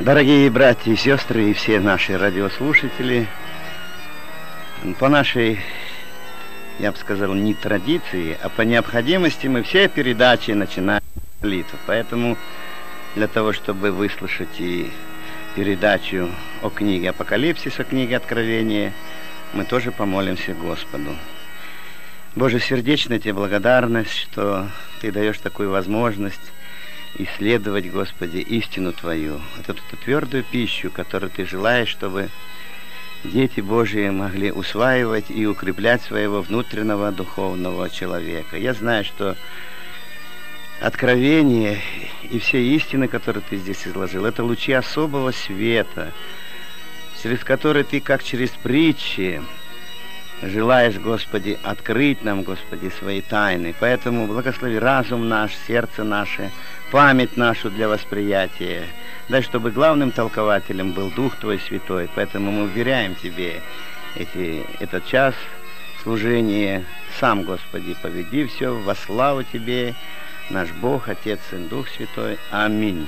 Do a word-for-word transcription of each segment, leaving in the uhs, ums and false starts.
Дорогие братья и сестры и все наши радиослушатели, по нашей, я бы сказал, не традиции, а по необходимости мы все передачи начинаем с молитвы. Поэтому для того, чтобы выслушать и передачу о книге Апокалипсиса, о книге Откровения, мы тоже помолимся Господу. Боже, сердечно Тебе благодарность, что Ты даешь такую возможность исследовать, Господи, истину Твою, эту, эту твердую пищу, которую Ты желаешь, чтобы дети Божьи могли усваивать и укреплять своего внутреннего духовного человека. Я знаю, что откровение и все истины, которые Ты здесь изложил, это лучи особого света, через которые Ты, как через притчи, желаешь, Господи, открыть нам, Господи, свои тайны. Поэтому благослови разум наш, сердце наше, память нашу для восприятия. Дай, чтобы главным толкователем был Дух Твой Святой. Поэтому мы уверяем Тебе эти, этот час служения. Сам, Господи, поведи все во славу Тебе, наш Бог, Отец, Сын, Дух Святой. Аминь.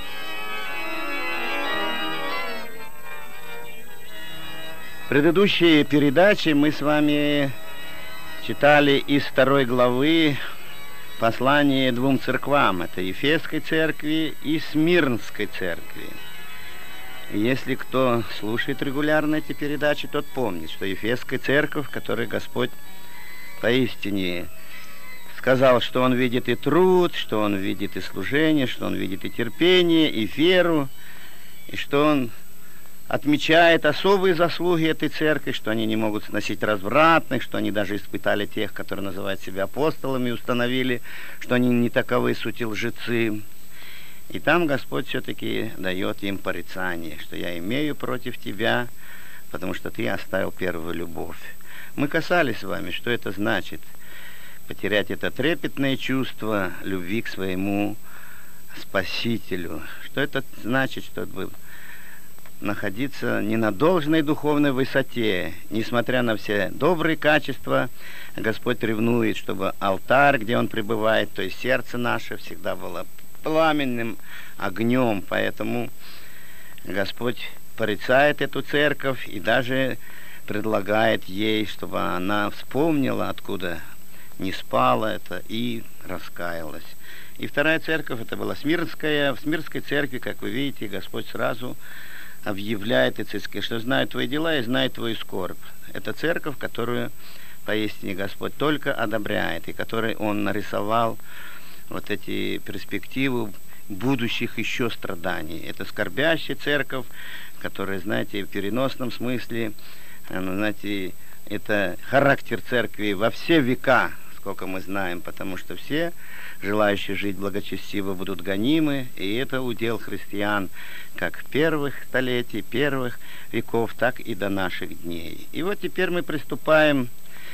В предыдущей передаче мы с вами читали из второй главы послание двум церквам. Это Ефесской церкви и Смирнской церкви. И если кто слушает регулярно эти передачи, тот помнит, что Ефесская церковь, в которой Господь поистине сказал, что Он видит и труд, что Он видит и служение, что Он видит и терпение, и веру, и что Он отмечает особые заслуги этой церкви, что они не могут сносить развратных, что они даже испытали тех, которые называют себя апостолами, установили, что они не таковы сути лжецы. И там Господь все-таки дает им порицание, что я имею против тебя, потому что ты оставил первую любовь. Мы касались с вами, что это значит потерять это трепетное чувство любви к своему Спасителю, что это значит, чтобы находиться не на должной духовной высоте. Несмотря на все добрые качества, Господь ревнует, чтобы алтарь, где Он пребывает, то есть сердце наше, всегда было пламенным огнем. Поэтому Господь порицает эту церковь и даже предлагает ей, чтобы она вспомнила, откуда не спала это, и раскаялась. И вторая церковь, это была Смирнская. В Смирнской церкви, как вы видите, Господь сразу объявляет и что знает твои дела и знает твою скорбь. Это церковь, которую поистине Господь только одобряет, и которой Он нарисовал вот эти перспективы будущих еще страданий. Это скорбящая церковь, которая, знаете, в переносном смысле, знаете, это характер церкви во все века, сколько мы знаем, потому что все желающие жить благочестиво будут гонимы, и это удел христиан как первых столетий, первых веков, так и до наших дней. И вот теперь мы приступаем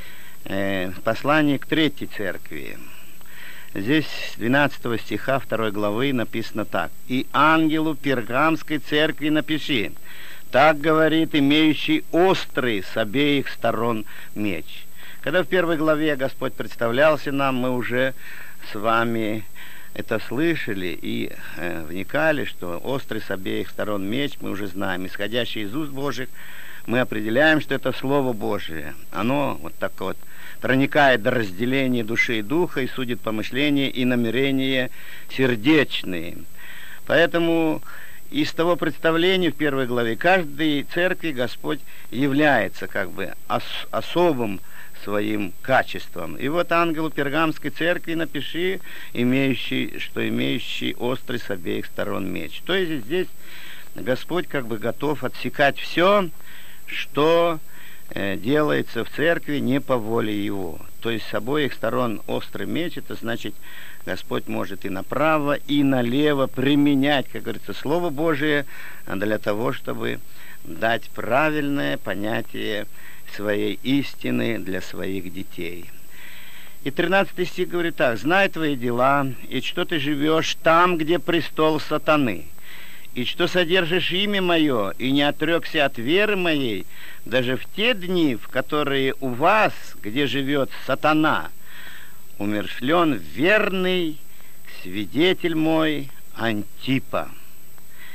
э, к посланию к третьей церкви. Здесь с двенадцатого стиха второй главы написано так: «И ангелу Пергамской церкви напиши, так говорит имеющий острый с обеих сторон меч». Когда в первой главе Господь представлялся нам, мы уже с вами это слышали и э, вникали, что острый с обеих сторон меч, мы уже знаем, исходящий из уст Божьих, мы определяем, что это Слово Божие. Оно вот так вот проникает до разделения души и духа и судит помышления и намерения сердечные. Поэтому из того представления в первой главе каждой церкви Господь является как бы ос- особым своим качеством. И вот ангелу Пергамской церкви напиши, имеющий, что имеющий острый с обеих сторон меч. То есть здесь Господь как бы готов отсекать все, что э, делается в церкви не по воле Его. То есть с обоих сторон острый меч, это значит, Господь может и направо, и налево применять, как говорится, Слово Божие для того, чтобы дать правильное понятие своей истины для своих детей. И тринадцатый стих говорит так: «Знай твои дела, и что ты живешь там, где престол сатаны, и что содержишь имя мое, и не отрекся от веры моей, даже в те дни, в которые у вас, где живет сатана, умерщвлен верный свидетель мой Антипа».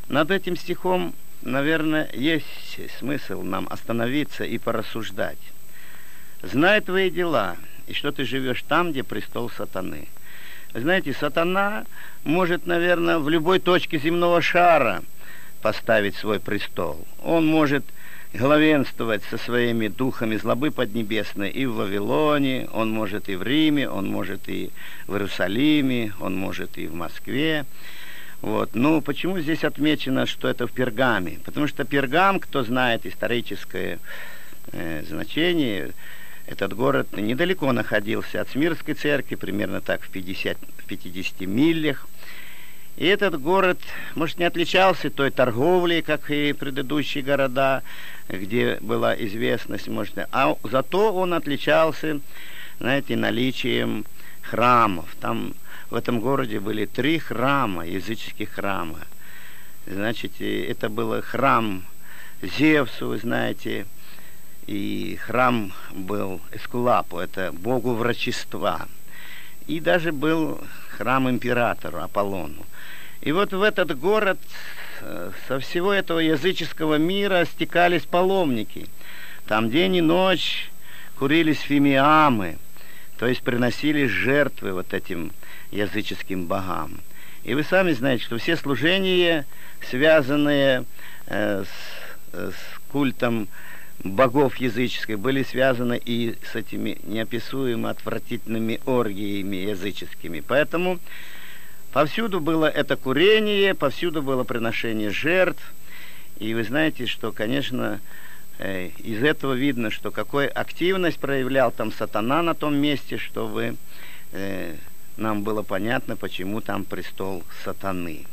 Над этим стихом, наверное, есть смысл нам остановиться и порассуждать. «Знай твои дела, и что ты живешь там, где престол сатаны». Знаете, сатана может, наверное, в любой точке земного шара поставить свой престол. Он может главенствовать со своими духами злобы поднебесной и в Вавилоне, он может и в Риме, он может и в Иерусалиме, он может и в Москве. Вот. Ну, почему здесь отмечено, что это в Пергаме? Потому что Пергам, кто знает историческое э, значение, этот город недалеко находился от Смирнской церкви, примерно так в пятидесяти милях. И этот город, может, не отличался той торговлей, как и предыдущие города, где была известность, может, а зато он отличался, знаете, наличием храмов. Там в этом городе были три храма, языческих храма. Значит, это был храм Зевсу, вы знаете, и храм был Эскулапу, это богу врачества. И даже был храм императору Аполлону. И вот в этот город со всего этого языческого мира стекались паломники. Там день и ночь курились фимиамы, то есть приносили жертвы вот этим языческим богам. И вы сами знаете, что все служения, связанные э, с, с культом богов языческих, были связаны и с этими неописуемо отвратительными оргиями языческими. Поэтому повсюду было это курение, повсюду было приношение жертв. И вы знаете, что, конечно, э, из этого видно, что какую активность проявлял там сатана на том месте, чтобы э, нам было понятно, почему там престол сатаны.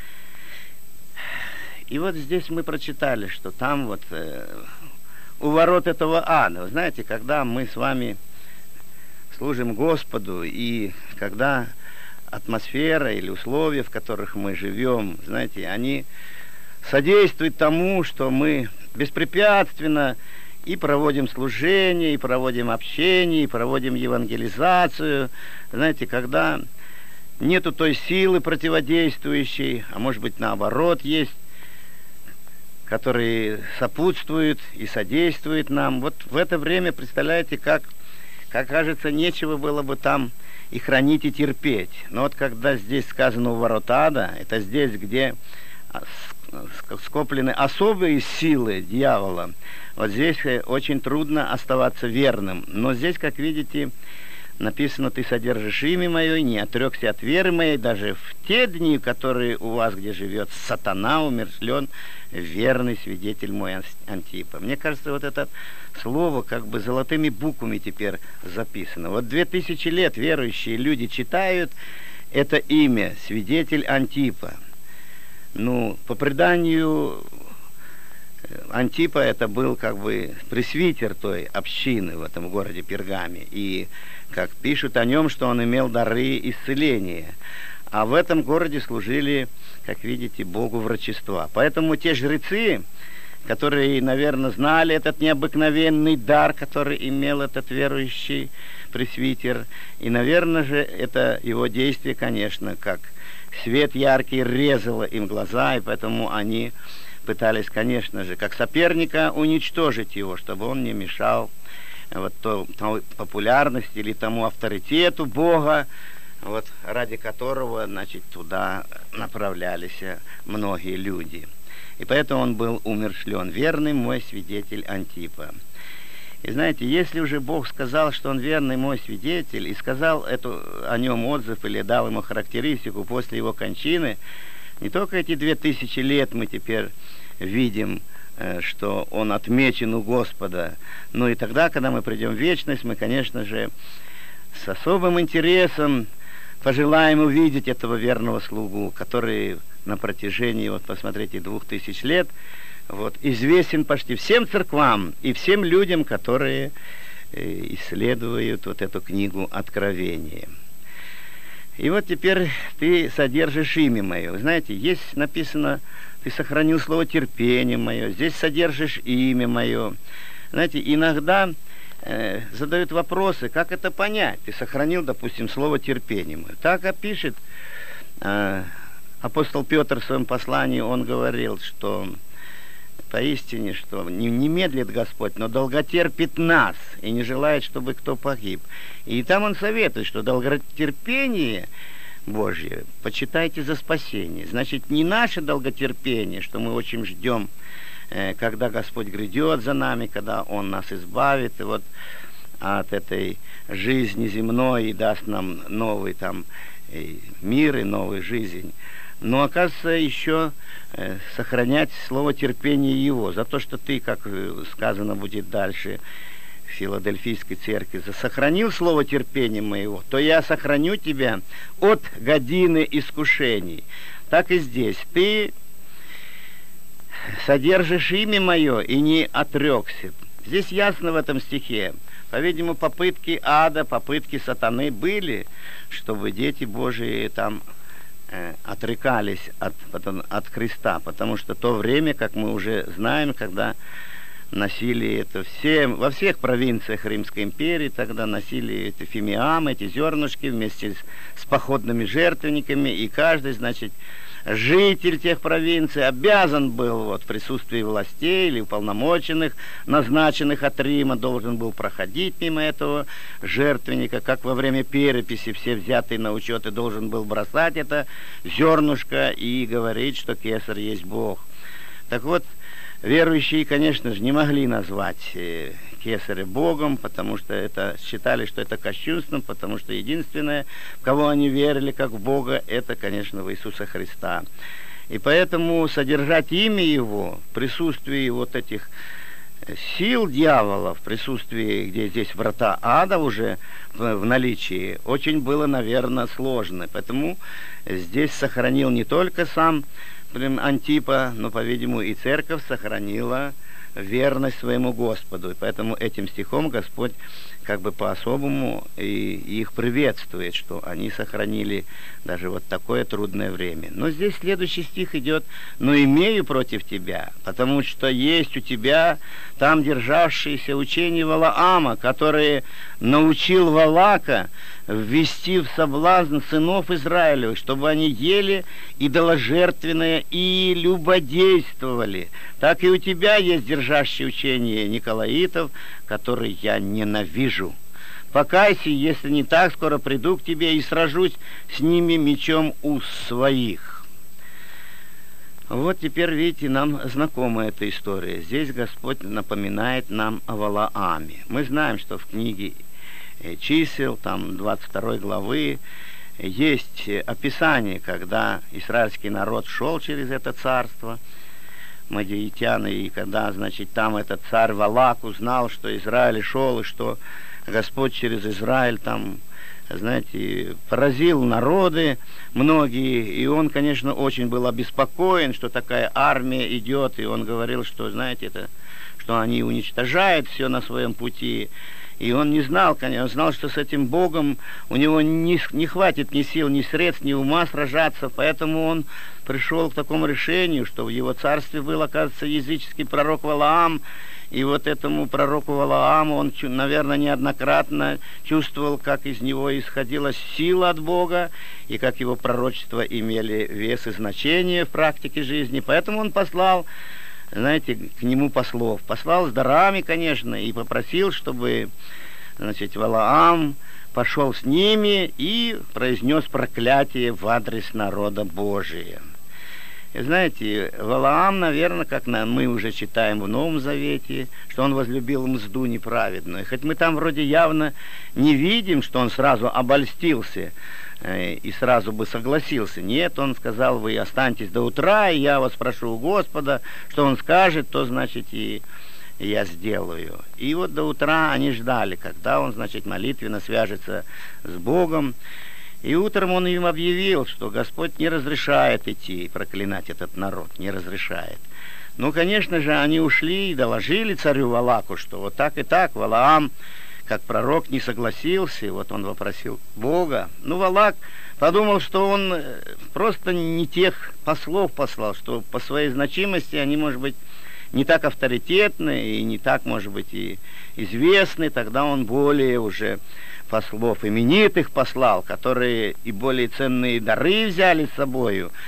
И вот здесь мы прочитали, что там вот э, у ворот этого ада, вы знаете, когда мы с вами служим Господу, и когда атмосфера или условия, в которых мы живем, знаете, они содействуют тому, что мы беспрепятственно и проводим служение, и проводим общение, и проводим евангелизацию. Знаете, когда нету той силы противодействующей, а может быть наоборот есть, которые сопутствуют и содействуют нам. Вот в это время, представляете, как, как кажется, нечего было бы там и хранить, и терпеть. Но вот когда здесь сказано у ворот ада, это здесь, где скоплены особые силы дьявола, вот здесь очень трудно оставаться верным. Но здесь, как видите, написано: «Ты содержишь имя мое, и не отрекся от веры моей, даже в те дни, которые у вас, где живет сатана, умершлен верный свидетель мой Антипа». Мне кажется, вот это слово как бы золотыми буквами теперь записано. Вот две тысячи лет верующие люди читают это имя, свидетель Антипа. Ну, по преданию, Антипа это был как бы пресвитер той общины в этом городе Пергаме. И как пишут о нем, что он имел дары исцеления. А в этом городе служили, как видите, богу врачества. Поэтому те жрецы, которые, наверное, знали этот необыкновенный дар, который имел этот верующий пресвитер, и, наверное же, это его действие, конечно, как свет яркий резало им глаза, и поэтому они пытались, конечно же, как соперника уничтожить его, чтобы он не мешал вот той популярности или тому авторитету Бога, вот ради которого, значит, туда направлялись многие люди. И поэтому он был умершлен. Верный мой свидетель Антипа. И знаете, если уже Бог сказал, что он верный мой свидетель, и сказал эту, о нем отзыв или дал ему характеристику после его кончины, не только эти две тысячи лет мы теперь видим, что он отмечен у Господа, но и тогда, когда мы придем в вечность, мы, конечно же, с особым интересом пожелаем увидеть этого верного слугу, который на протяжении, вот посмотрите, двух тысяч лет, вот, известен почти всем церквам и всем людям, которые э, исследуют вот эту книгу Откровения. И вот теперь ты содержишь имя мое. Вы знаете, есть написано: ты сохранил слово терпение мое, здесь содержишь имя мое. Знаете, иногда э, задают вопросы, как это понять. Ты сохранил, допустим, слово терпение мое. Так опишет э, апостол Петр в своем послании, он говорил, что поистине, что не, не медлит Господь, но долготерпит нас и не желает, чтобы кто погиб. И там он советует, что долготерпение Божье почитайте за спасение. Значит, не наше долготерпение, что мы очень ждем, э, когда Господь грядет за нами, когда Он нас избавит и вот от этой жизни земной и даст нам новый там и мир и новую жизнь. Но, оказывается, еще э, сохранять слово терпения Его. За то, что ты, как сказано будет дальше в Филадельфийской церкви, сохранил слово терпения моего, то я сохраню тебя от годины искушений. Так и здесь. Ты содержишь имя мое и не отрекся. Здесь ясно в этом стихе. По-видимому, попытки ада, попытки сатаны были, чтобы дети Божии там э, отрекались от, потом, от Христа, потому что то время, как мы уже знаем, когда носили это все, во всех провинциях Римской империи, тогда носили эти фимиамы, эти зернышки вместе с, с походными жертвенниками, и каждый, значит, житель тех провинций обязан был вот, в присутствии властей или уполномоченных, назначенных от Рима, должен был проходить мимо этого жертвенника, как во время переписи все взятые на учет, и должен был бросать это зернышко и говорить, что Кесарь есть Бог. Так вот, верующие, конечно же, не могли назвать Кесаря Богом, потому что это считали, что это кощунством, потому что единственное, в кого они верили как в Бога, это, конечно, в Иисуса Христа. И поэтому содержать имя Его в присутствии вот этих сил дьявола, в присутствии, где здесь врата ада уже в, в наличии, очень было, наверное, сложно. Поэтому здесь сохранил не только сам Антипа, но, по-видимому, и церковь сохранила верность своему Господу. И поэтому этим стихом Господь как бы по-особому и их приветствует, что они сохранили даже вот такое трудное время. Но здесь следующий стих идет: «Но имею против тебя, потому что есть у тебя там державшиеся учения Валаама, которые научил Валака ввести в соблазн сынов Израилевых, чтобы они ели идоложертвенное и любодействовали. Так и у тебя есть держащие учения Николаитов, которые я ненавижу. Покайся, если не так, скоро приду к тебе и сражусь с ними мечом уст своих». Вот теперь, видите, нам знакома эта история. Здесь Господь напоминает нам о Валааме. Мы знаем, что в книге Чисел, там двадцать второй главы, есть описание, когда израильский народ шел через это царство, мадиитяне, и когда, значит, там этот царь Валак узнал, что Израиль шел, и что Господь через Израиль там, знаете, поразил народы многие, и он, конечно, очень был обеспокоен, что такая армия идет, и он говорил, что, знаете, это, что они уничтожают все на своем пути. И он не знал, конечно, он знал, что с этим Богом у него не, не хватит ни сил, ни средств, ни ума сражаться, поэтому он пришел к такому решению, что в его царстве был, оказывается, языческий пророк Валаам, и вот этому пророку Валааму он, наверное, неоднократно чувствовал, как из него исходила сила от Бога, и как его пророчества имели вес и значение в практике жизни, поэтому он послал, знаете, к нему послов. Послал с дарами, конечно, и попросил, чтобы, значит, Валаам пошел с ними и произнес проклятие в адрес народа Божия. И знаете, Валаам, наверное, как мы уже читаем в Новом Завете, что он возлюбил мзду неправедную. Хоть мы там вроде явно не видим, что он сразу обольстился и сразу бы согласился. Нет, он сказал: вы останьтесь до утра, и я вас прошу у Господа, что он скажет, то, значит, и я сделаю. И вот до утра они ждали, когда он, значит, молитвенно свяжется с Богом. И утром он им объявил, что Господь не разрешает идти и проклинать этот народ, не разрешает. Ну, конечно же, они ушли и доложили царю Валаку, что вот так и так Валаам, как пророк, не согласился, вот он вопросил Бога. Ну, Валак подумал, что он просто не тех послов послал, что по своей значимости они, может быть, не так авторитетны и не так, может быть, и известны. Тогда он более уже послов именитых послал, которые и более ценные дары взяли с собою,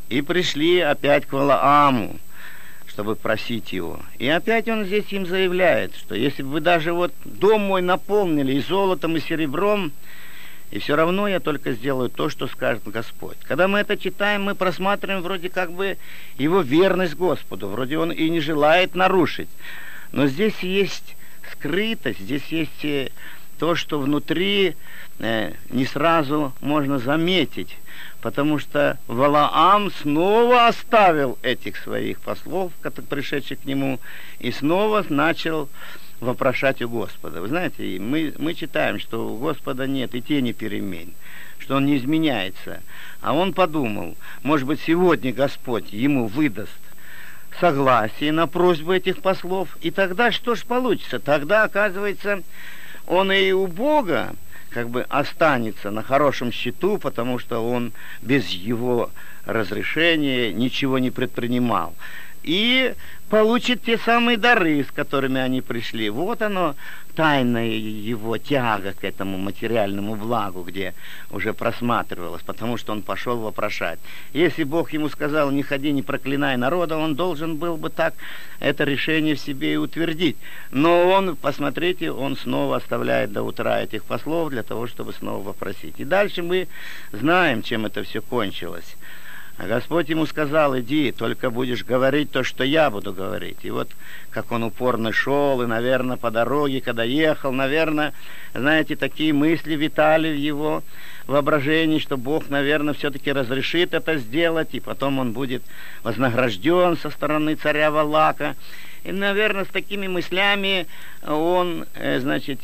и пришли опять к Валааму, чтобы просить его. И опять он здесь им заявляет, что если бы вы даже вот дом мой наполнили и золотом, и серебром, и все равно я только сделаю то, что скажет Господь. Когда мы это читаем, мы просматриваем вроде как бы его верность Господу, вроде он и не желает нарушить. Но здесь есть скрытость, здесь есть то, что внутри э, не сразу можно заметить, потому что Валаам снова оставил этих своих послов, пришедших к нему, и снова начал вопрошать у Господа. Вы знаете, мы, мы читаем, что у Господа нет и тени перемен, что Он не изменяется. А он подумал, может быть, сегодня Господь ему выдаст согласие на просьбу этих послов, и тогда что ж получится? Тогда, оказывается, он и у Бога как бы останется на хорошем счету, потому что он без его разрешения ничего не предпринимал. И получит те самые дары, с которыми они пришли. Вот оно, тайная его тяга к этому материальному благу, где уже просматривалось, потому что он пошел вопрошать. Если Бог ему сказал, не ходи, не проклинай народа, он должен был бы так это решение в себе и утвердить. Но он, посмотрите, он снова оставляет до утра этих послов для того, чтобы снова вопросить. И дальше мы знаем, чем это все кончилось. А Господь ему сказал, иди, только будешь говорить то, что я буду говорить. И вот как он упорно шел, и, наверное, по дороге, когда ехал, наверное, знаете, такие мысли витали в его воображении, что Бог, наверное, все-таки разрешит это сделать, и потом он будет вознагражден со стороны царя Валака. И, наверное, с такими мыслями он, значит,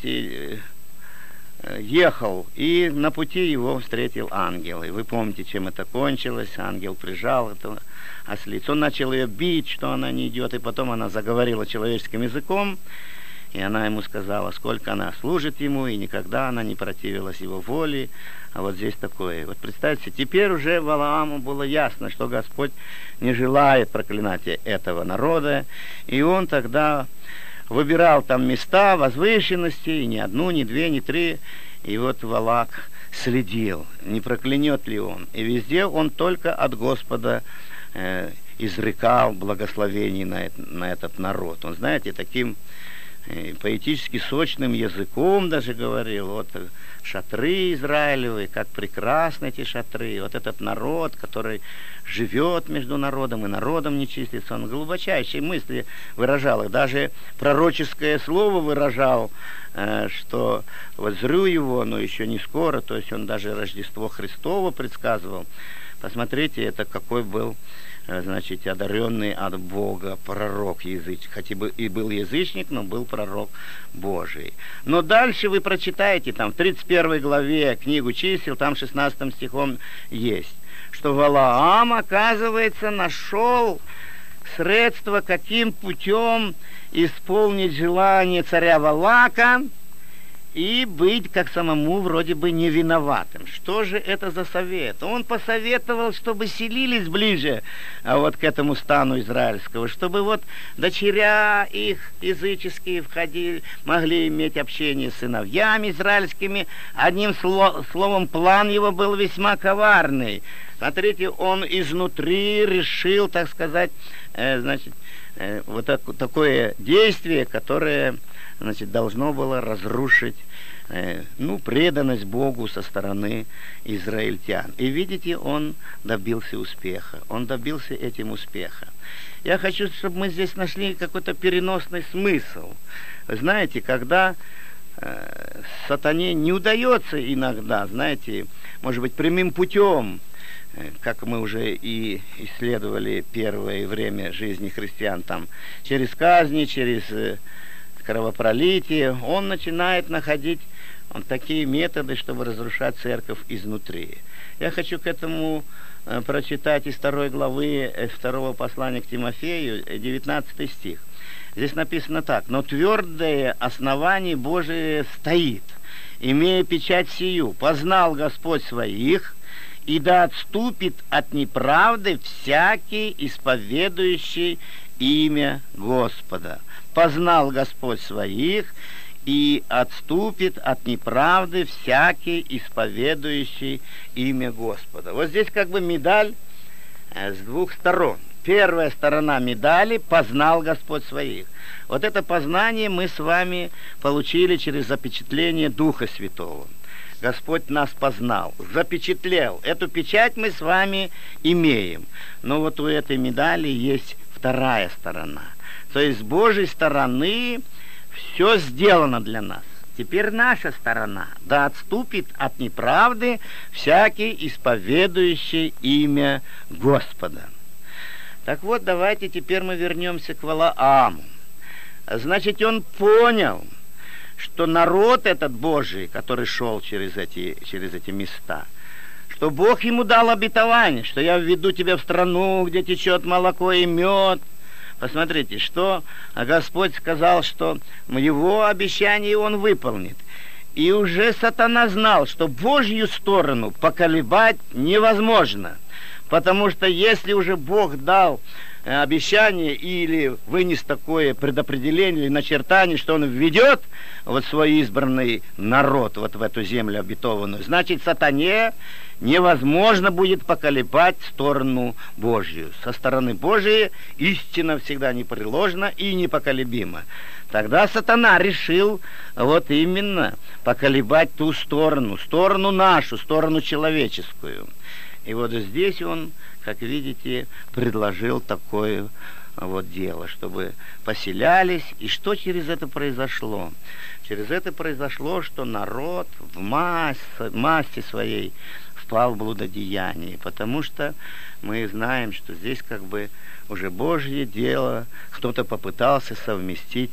ехал, и на пути его встретил ангел. И вы помните, чем это кончилось. Ангел прижал эту ослицу. Он начал ее бить, что она не идет, и потом она заговорила человеческим языком, и она ему сказала, сколько она служит ему, и никогда она не противилась его воле. А вот здесь такое. Вот представьте, теперь уже Валааму было ясно, что Господь не желает проклинать этого народа, и он тогда выбирал там места возвышенности, и ни одну, ни две, ни три. И вот Валак следил, не проклянет ли он. И везде он только от Господа э, изрекал благословений на, на этот народ. Он, знаете, таким э, поэтически сочным языком даже говорил, вот шатры израилевые, как прекрасны эти шатры, вот этот народ, который живет между народом и народом не числится. Он глубочайшие мысли выражал, и даже пророческое слово выражал, э, что вот зрю его, но еще не скоро, то есть он даже Рождество Христово предсказывал. Посмотрите, это какой был, э, значит, одаренный от Бога пророк язычник, хотя бы и был язычник, но был пророк Божий. Но дальше вы прочитаете, там в тридцать первой главе книгу чисел, там шестнадцатым стихом есть, что Валаам, оказывается, нашел средство, каким путем исполнить желание царя Валака и быть как самому вроде бы невиноватым. Что же это за совет? Он посоветовал, чтобы селились ближе а вот к этому стану израильского, чтобы вот дочеря их языческие входили, могли иметь общение с сыновьями израильскими. Одним сло- словом, план его был весьма коварный. Смотрите, он изнутри решил, так сказать, э, значит, э, вот так, такое действие, которое, значит, должно было разрушить, э, ну, преданность Богу со стороны израильтян. И видите, он добился успеха. Он добился этим успеха. Я хочу, чтобы мы здесь нашли какой-то переносный смысл. Вы знаете, когда э, сатане не удается иногда, знаете, может быть, прямым путем, как мы уже и исследовали первое время жизни христиан, там, через казни, через кровопролитие, он начинает находить он, такие методы, чтобы разрушать церковь изнутри. Я хочу к этому э, прочитать из второй главы э, второго послания к Тимофею, девятнадцатый стих. Здесь написано так: «Но твердое основание Божие стоит, имея печать сию, познал Господь своих, и да отступит от неправды всякий, исповедующий имя Господа». Познал Господь своих, и отступит от неправды всякий, исповедующий имя Господа. Вот здесь как бы медаль с двух сторон. Первая сторона медали — познал Господь своих. Вот это познание мы с вами получили через запечатление Духа Святого. Господь нас познал, запечатлел. Эту печать мы с вами имеем. Но вот у этой медали есть вторая сторона. То есть с Божьей стороны все сделано для нас. Теперь наша сторона: да отступит от неправды всякий, исповедующий имя Господа. Так вот, давайте теперь мы вернемся к Валааму. Значит, он понял, что народ этот Божий, который шел через эти, через эти места, что Бог ему дал обетование, что я введу тебя в страну, где течет молоко и мед. Посмотрите, что Господь сказал, что его обещание он выполнит. И уже сатана знал, что Божью сторону поколебать невозможно. Потому что если уже Бог дал обещание или вынес такое предопределение или начертание, что он введет вот свой избранный народ вот в эту землю обетованную, значит, сатане невозможно будет поколебать сторону Божью. Со стороны Божией истина всегда непреложна и непоколебима. Тогда сатана решил вот именно поколебать ту сторону, сторону нашу, сторону человеческую. И вот здесь он, как видите, предложил такое вот дело, чтобы поселялись. И что через это произошло? Через это произошло, что народ в массе, массе своей впал в блудодеяние, потому что мы знаем, что здесь как бы уже Божье дело кто-то попытался совместить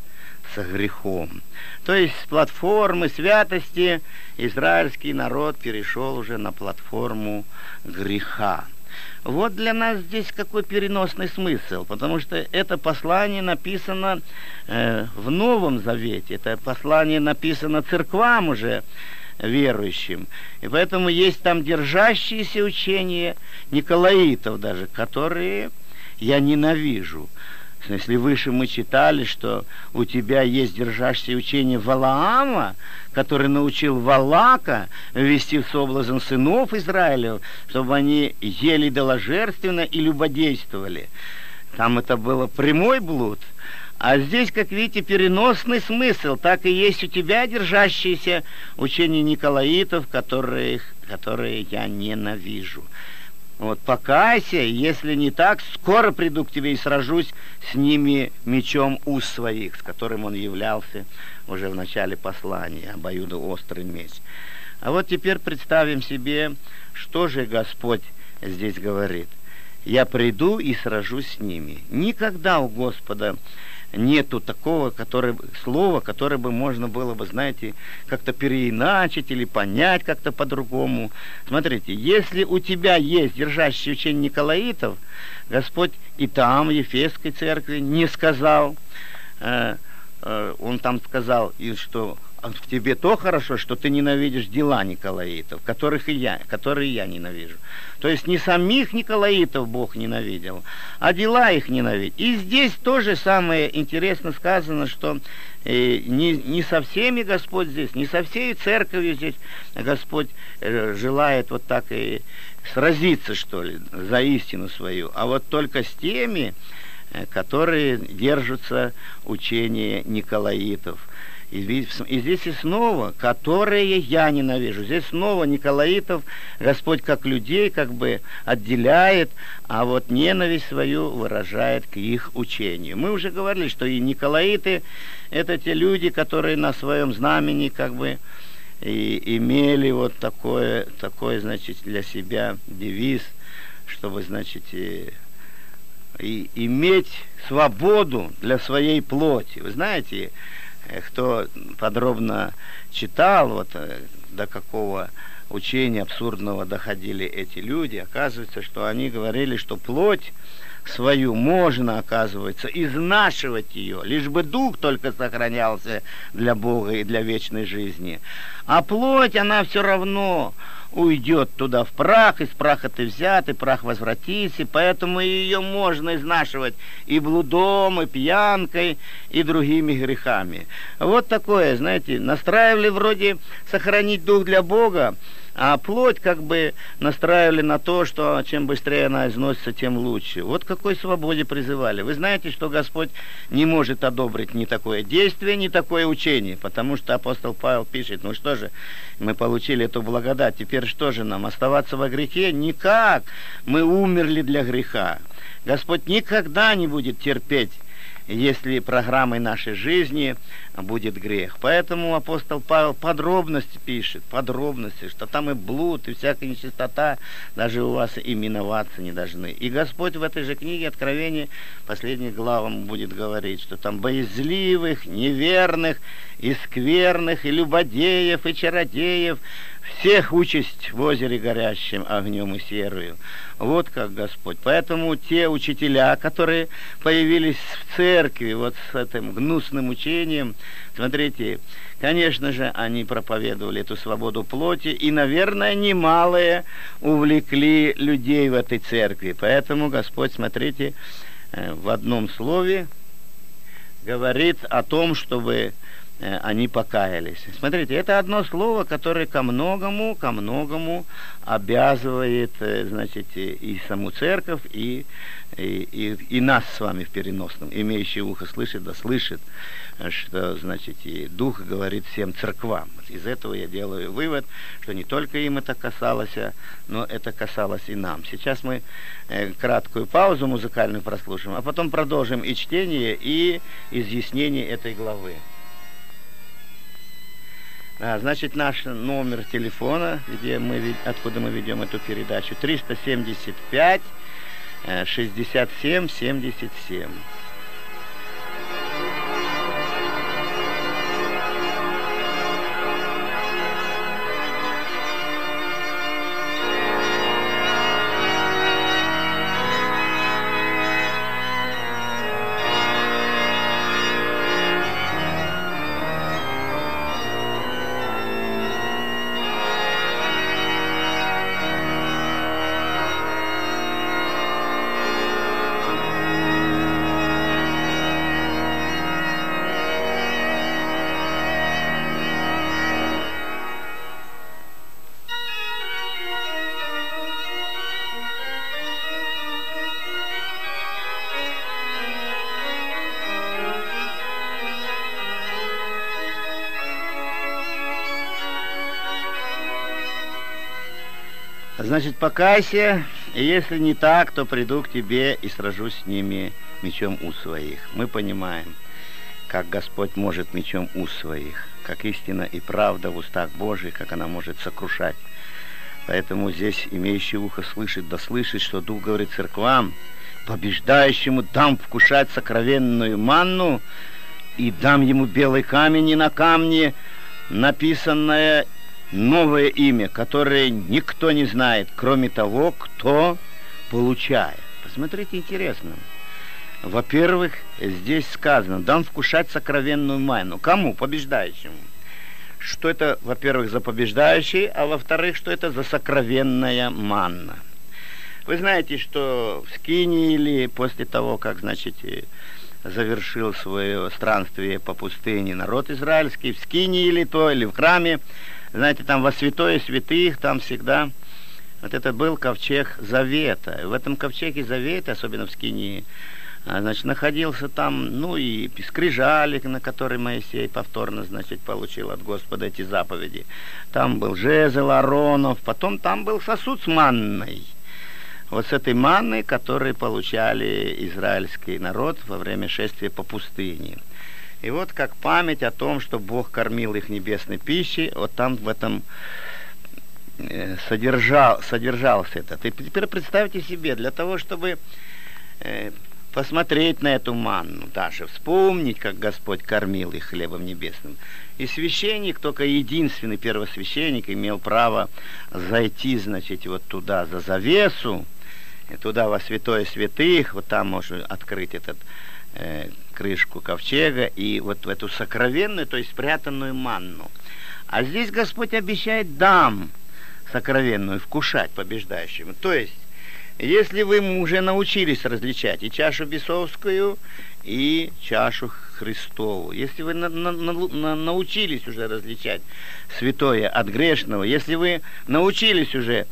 с, с грехом. То есть с платформы святости израильский народ перешел уже на платформу греха. Вот для нас здесь какой переносный смысл, потому что это послание написано э, в Новом Завете, это послание написано церквам уже верующим, и поэтому есть там держащиеся учения николаитов даже, которые я ненавижу. Если выше мы читали, что у тебя есть держащее учение Валаама, который научил Валака ввести в соблазн сынов Израилев, чтобы они ели идоложертвенно и любодействовали. Там это было прямой блуд. А здесь, как видите, переносный смысл. Так и есть у тебя держащиеся учения николаитов, которые, которые я ненавижу. Вот, покайся, если не так, скоро приду к тебе и сражусь с ними мечом уст своих, с которым он являлся уже в начале послания, обоюдоострый меч. А вот теперь представим себе, что же Господь здесь говорит. Я приду и сражусь с ними. Никогда у Господа нету такого который, слова, которое бы можно было бы, знаете, как-то переиначить или понять как-то по-другому. Смотрите, если у тебя есть держащее учение николаитов, Господь и там, в Ефесской церкви, не сказал, э, э, он там сказал, и что в тебе то хорошо, что ты ненавидишь дела николаитов, которых и я, которые я ненавижу. То есть не самих николаитов Бог ненавидел, а дела их ненавидит. И здесь тоже самое интересно сказано, что э, не, не со всеми Господь здесь, не со всей церковью здесь Господь э, желает вот так и сразиться, что ли, за истину свою, а вот только с теми, э, которые держатся учения николаитов. И здесь и снова, которые я ненавижу. Здесь снова николаитов Господь как людей как бы отделяет, а вот ненависть свою выражает к их учению. Мы уже говорили, что и николаиты — это те люди, которые на своем знамени как бы и имели вот такое, такое, значит, для себя девиз, чтобы, значит, и, и иметь свободу для своей плоти. Вы знаете, кто подробно читал, вот до какого учения абсурдного доходили эти люди, оказывается, что они говорили, что плоть свою можно, оказывается, изнашивать ее, лишь бы дух только сохранялся для Бога и для вечной жизни. А плоть, она все равно уйдет туда в прах, из праха ты взят, и прах возвратится, и поэтому ее можно изнашивать и блудом, и пьянкой, и другими грехами. Вот такое, знаете, настраивали вроде сохранить дух для Бога, а плоть как бы настраивали на то, что чем быстрее она износится, тем лучше. Вот к какой свободе призывали. Вы знаете, что Господь не может одобрить ни такое действие, ни такое учение, потому что апостол Павел пишет: ну что же, мы получили эту благодать, теперь что же нам, оставаться во грехе? Никак, мы умерли для греха. Господь никогда не будет терпеть, если программой нашей жизни будет грех. Поэтому апостол Павел подробности пишет, подробности, что там и блуд, и всякая нечистота даже у вас именоваться не должны. И Господь в этой же книге Откровения, последней главам, будет говорить, что там боязливых, неверных, и скверных, и любодеев, и чародеев, всех участь в озере горящим огнем и серою. Вот как Господь. Поэтому те учителя, которые появились в церкви вот с этим гнусным учением, смотрите, конечно же, они проповедовали эту свободу плоти, и, наверное, немалые увлекли людей в этой церкви. Поэтому Господь, смотрите, в одном слове говорит о том, чтобы они покаялись. Смотрите, это одно слово, которое ко многому, ко многому обязывает, значит, и саму церковь, и, и, и, и нас с вами в переносном. Имеющий ухо слышит, да слышит, что, значит, и Дух говорит всем церквам. Из этого я делаю вывод, что не только им это касалось, но это касалось и нам. Сейчас мы краткую паузу музыкальную прослушаем, а потом продолжим и чтение, и изъяснение этой главы. А, значит, наш номер телефона, где мы, откуда мы ведем эту передачу, триста семьдесят пять шестьдесят семь семьдесят семь. Значит, покайся, и если не так, то приду к тебе и сражусь с ними мечом уст своих. Мы понимаем, как Господь может мечом уст своих, как истина и правда в устах Божьих, как она может сокрушать. Поэтому здесь имеющий ухо слышит, да слышит, что Дух говорит церквам: побеждающему дам вкушать сокровенную манну, и дам ему белый камень, и на камне написанное новое имя, которое никто не знает, кроме того, кто получает. Посмотрите, интересно. Во-первых, здесь сказано: дам вкушать сокровенную манну. Кому? Побеждающему. Что это, во-первых, за побеждающий, а во-вторых, что это за сокровенная манна. Вы знаете, что в Скинии, или после того, как, значит, завершил свое странствие по пустыне народ израильский, в Скинии или то, или в храме, знаете, там во святое святых, там всегда вот это был ковчег завета. В этом ковчеге завета, особенно в Скинии, значит, находился там, ну, и скрижали, на которые Моисей повторно, значит, получил от Господа эти заповеди. Там был жезл Ааронов, потом там был сосуд с манной. Вот с этой манной, которую получали израильский народ во время шествия по пустыне. И вот как память о том, что Бог кормил их небесной пищей, вот там в этом э, содержал, содержался этот. И теперь представьте себе, для того, чтобы э, посмотреть на эту манну, даже вспомнить, как Господь кормил их хлебом небесным. И священник, только единственный первосвященник, имел право зайти, значит, вот туда за завесу, и туда во святое святых, вот там можно открыть этот э, крышку ковчега, и вот в эту сокровенную, то есть спрятанную манну. А здесь Господь обещает дам сокровенную вкушать побеждающему. То есть, Если вы уже научились различать и чашу бесовскую, и чашу Христову, если вы на, на, на, научились уже различать святое от грешного, если вы научились уже,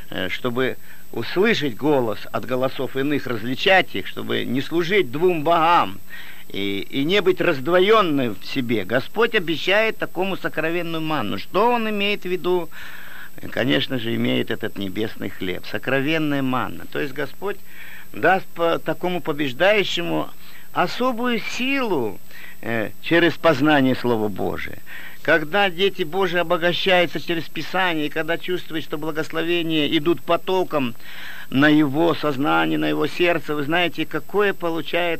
чтобы услышать голос от голосов иных, различать их, чтобы не служить двум богам и, и не быть раздвоенным в себе, Господь обещает такому сокровенную манну. Что Он имеет в виду? Конечно же, имеет этот небесный хлеб, сокровенная манна. То есть Господь даст по такому побеждающему особую силу э, через познание Слова Божия. Когда дети Божии обогащаются через Писание, и когда чувствуют, что благословения идут потоком на его сознание, на его сердце, вы знаете, какое получает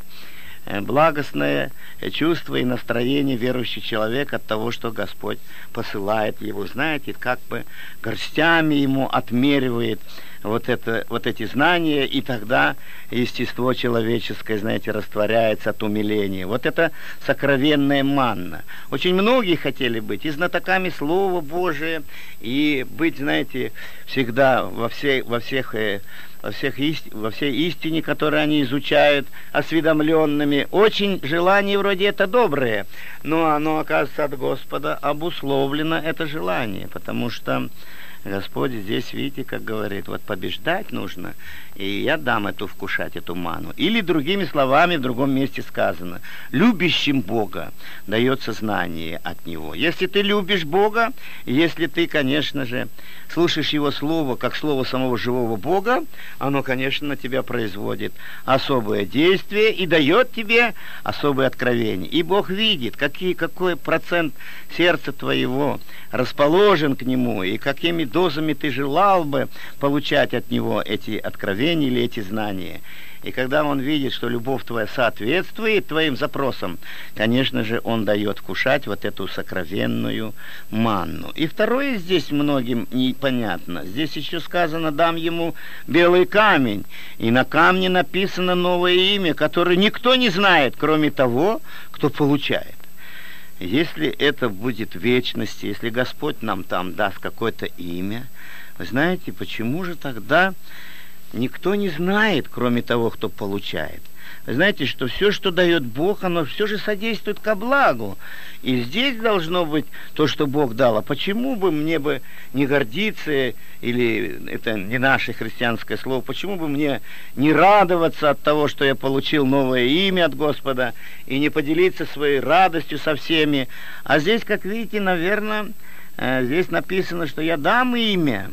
благостное чувство и настроение верующий человек от того, что Господь посылает его. Знаете, как бы горстями ему отмеривает вот, это, вот эти знания, и тогда естество человеческое, знаете, растворяется от умиления. Вот это сокровенная манна. Очень многие хотели быть и знатоками Слова Божия, и быть, знаете, всегда во, всей, во всех... Во, всех исти... во всей истине, которую они изучают, осведомленными. Очень желание вроде это доброе, но оно, оказывается, от Господа обусловлено, это желание, потому что Господь здесь, видите, как говорит, вот побеждать нужно, и я дам эту вкушать, эту ману. Или другими словами, в другом месте сказано, любящим Бога дается знание от Него. Если ты любишь Бога, если ты, конечно же, слушаешь Его Слово, как Слово самого живого Бога, оно, конечно, на тебя производит особое действие и дает тебе особое откровение. И Бог видит, какие, какой процент сердца твоего расположен к Нему, и какими дозами ты желал бы получать от Него эти откровения или эти знания. И когда Он видит, что любовь твоя соответствует твоим запросам, конечно же, Он дает вкушать вот эту сокровенную манну. И второе здесь многим непонятно. Здесь еще сказано, дам ему белый камень, и на камне написано новое имя, которое никто не знает, кроме того, кто получает. Если это будет в вечности, если Господь нам там даст какое-то имя, вы знаете, почему же тогда никто не знает, кроме того, кто получает? Вы знаете, что все, что дает Бог, оно все же содействует ко благу. И здесь должно быть то, что Бог дал. А почему бы мне бы не гордиться, или это не наше христианское слово, почему бы мне не радоваться от того, что я получил новое имя от Господа, и не поделиться своей радостью со всеми? А здесь, как видите, наверное, здесь написано, что я дам имя.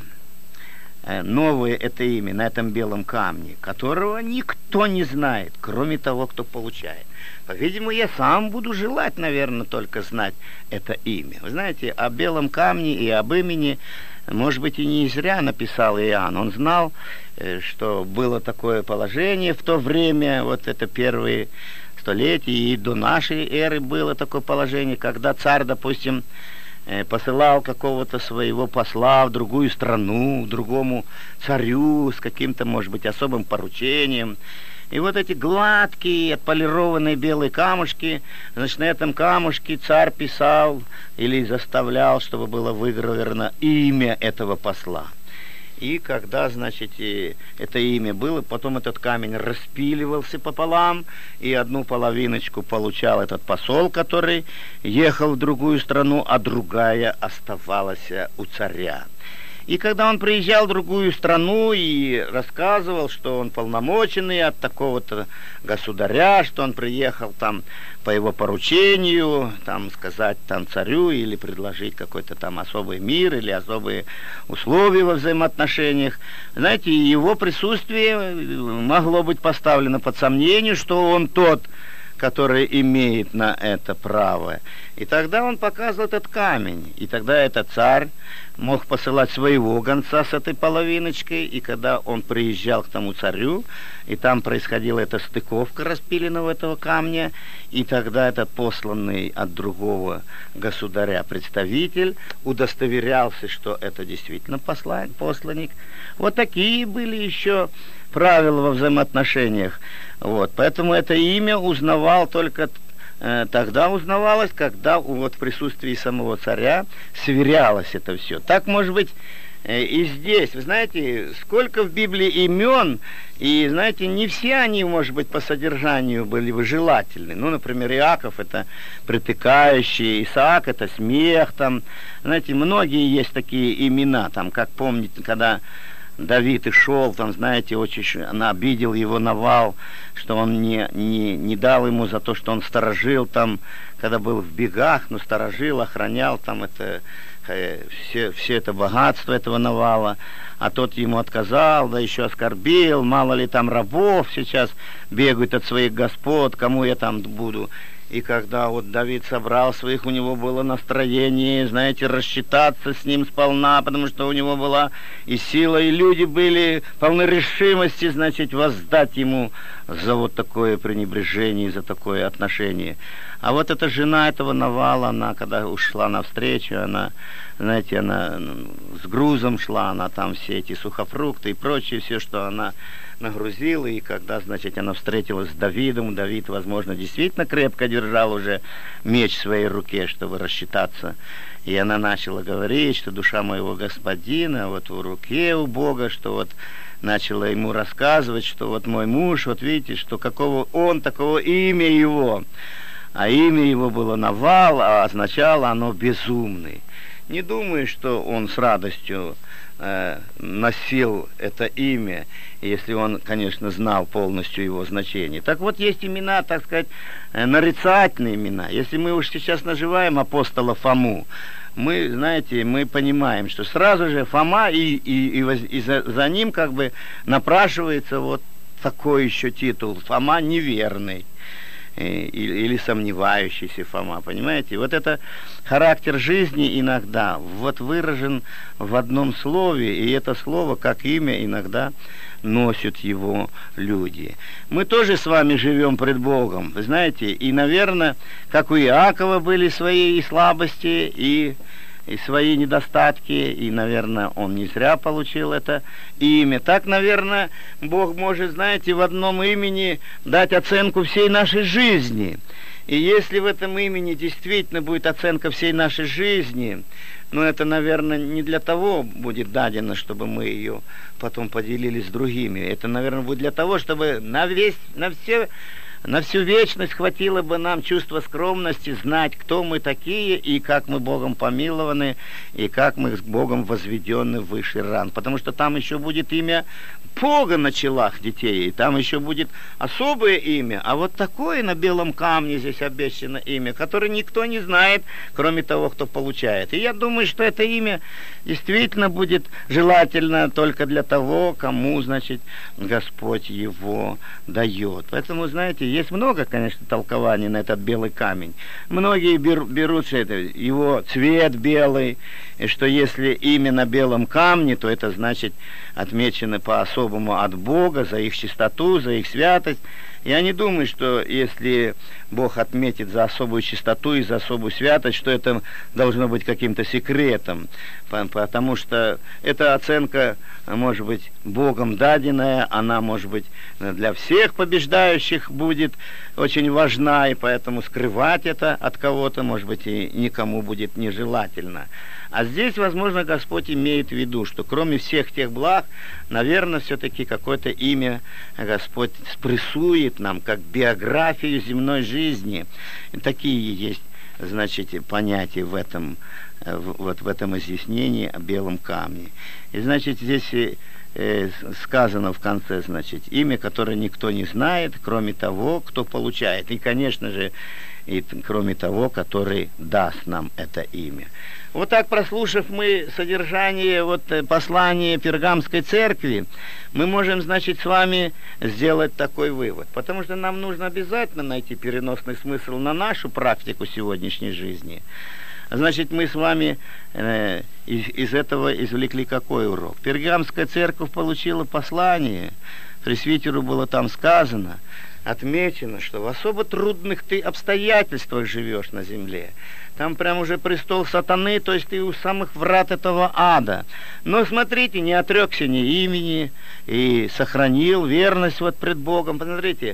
Новое это имя на этом белом камне, которого никто не знает, кроме того, кто получает. По-видимому, я сам буду желать, наверное, только знать это имя. Вы знаете, о белом камне и об имени, может быть, и не зря написал Иоанн. Он знал, что было такое положение в то время, вот это первые столетия, и до нашей эры было такое положение, когда царь, допустим, посылал какого-то своего посла в другую страну, другому царю с каким-то, может быть, особым поручением. И вот эти гладкие, отполированные белые камушки, значит, на этом камушке царь писал или заставлял, чтобы было выгравировано имя этого посла. И когда, значит, и это имя было, потом этот камень распиливался пополам, и одну половиночку получал этот посол, который ехал в другую страну, а другая оставалась у царя. И когда он приезжал в другую страну и рассказывал, что он полномоченный от такого-то государя, что он приехал там по его поручению, там сказать там царю или предложить какой-то там особый мир или особые условия во взаимоотношениях, знаете, его присутствие могло быть поставлено под сомнение, что он тот, который имеет на это право. И тогда он показывал этот камень. И тогда этот царь мог посылать своего гонца с этой половиночкой, и когда он приезжал к тому царю, и там происходила эта стыковка распиленного этого камня, и тогда этот посланный от другого государя представитель удостоверялся, что это действительно посланник. Вот такие были еще правила во взаимоотношениях. Вот. Поэтому это имя узнавал только э, тогда узнавалось, когда вот в присутствии самого царя сверялось это все. Так, может быть, И здесь, вы знаете, сколько в Библии имен, и, знаете, не все они, может быть, по содержанию были бы желательны. Ну, например, Иаков — это притыкающий, Исаак — это смех, там, знаете, многие есть такие имена, там, как помните, когда Давид и шел, там, знаете, очень она обидел его Навал, что он не, не, не дал ему за то, что он сторожил там, когда был в бегах, но сторожил, охранял там это... Все, все это богатство этого Навала, а тот ему отказал, да еще оскорбил, мало ли там рабов сейчас бегают от своих господ, кому я там буду. И когда вот Давид собрал своих, у него было настроение, знаете, рассчитаться с ним сполна, потому что у него была и сила, и люди были полны решимости, значит, воздать ему за вот такое пренебрежение, за такое отношение. А вот эта жена этого Навала, она, когда ушла навстречу, она, знаете, она с грузом шла, она там все эти сухофрукты и прочее, все, что она нагрузила, и когда, значит, она встретилась с Давидом, Давид, возможно, действительно крепко держал уже меч в своей руке, чтобы рассчитаться, и она начала говорить, что душа моего господина вот в руке у Бога, что вот начала ему рассказывать, что вот мой муж, вот видите, что какого он, такого имя его, а имя его было Навал, а означало оно безумный. Не думаю, что он с радостью э, носил это имя, если он, конечно, знал полностью его значение. Так вот, есть имена, так сказать, нарицательные имена. Если мы уж сейчас наживаем апостола Фому, мы, знаете, мы понимаем, что сразу же Фома, и, и, и, и за, за ним как бы напрашивается вот такой еще титул. Фома неверный. Или, или сомневающийся Фома, понимаете? Вот это характер жизни иногда вот выражен в одном слове, и это слово, как имя, иногда носят его люди. Мы тоже с вами живем пред Богом, вы знаете, и, наверное, как у Иакова были свои и слабости, и и свои недостатки, и, наверное, он не зря получил это имя. Так, наверное, Бог может, знаете, в одном имени дать оценку всей нашей жизни. И если в этом имени действительно будет оценка всей нашей жизни, но это, наверное, не для того будет дадено, чтобы мы ее потом поделили с другими. Это, наверное, будет для того, чтобы на весь, на все... На всю вечность хватило бы нам чувства скромности, знать, кто мы такие, и как мы Богом помилованы, и как мы с Богом возведены в высший ранг. Потому что там еще будет имя Бога на челах детей, и там еще будет особое имя. А вот такое на белом камне здесь обещано имя, которое никто не знает, кроме того, кто получает. И я думаю, что это имя действительно будет желательно только для того, кому, значит, Господь его дает. Поэтому, знаете, есть много, конечно, толкований на этот белый камень. Многие берут это, его цвет белый, и что если имя на белом камне, то это значит отмечено по-особому от Бога за их чистоту, за их святость. Я не думаю, что если Бог отметит за особую чистоту и за особую святость, что это должно быть каким-то секретом, потому что эта оценка, может быть, Богом даденная, она, может быть, для всех побеждающих будет очень важна, и поэтому скрывать это от кого-то, может быть, и никому будет нежелательно. А здесь, возможно, Господь имеет в виду, что кроме всех тех благ, наверное, все-таки какое-то имя Господь спрессует нам, как биографию земной жизни. И такие есть, значит, понятия в этом, вот в этом изъяснении о белом камне. И, значит, здесь э, сказано в конце, значит, имя, которое никто не знает, кроме того, кто получает. И, конечно же, и кроме того, который даст нам это имя. Вот так, прослушав мы содержание вот, послания Пергамской церкви, мы можем, значит, с вами сделать такой вывод. Потому что нам нужно обязательно найти переносный смысл на нашу практику сегодняшней жизни. Значит, мы с вами э, из, из этого извлекли какой урок? Пергамская церковь получила послание, пресвитеру было там сказано, отмечено, что в особо трудных ты обстоятельствах живешь на земле. Там прям уже престол сатаны, то есть ты у самых врат этого ада. Но смотрите, не отрекся ни имени и сохранил верность вот пред Богом. Посмотрите,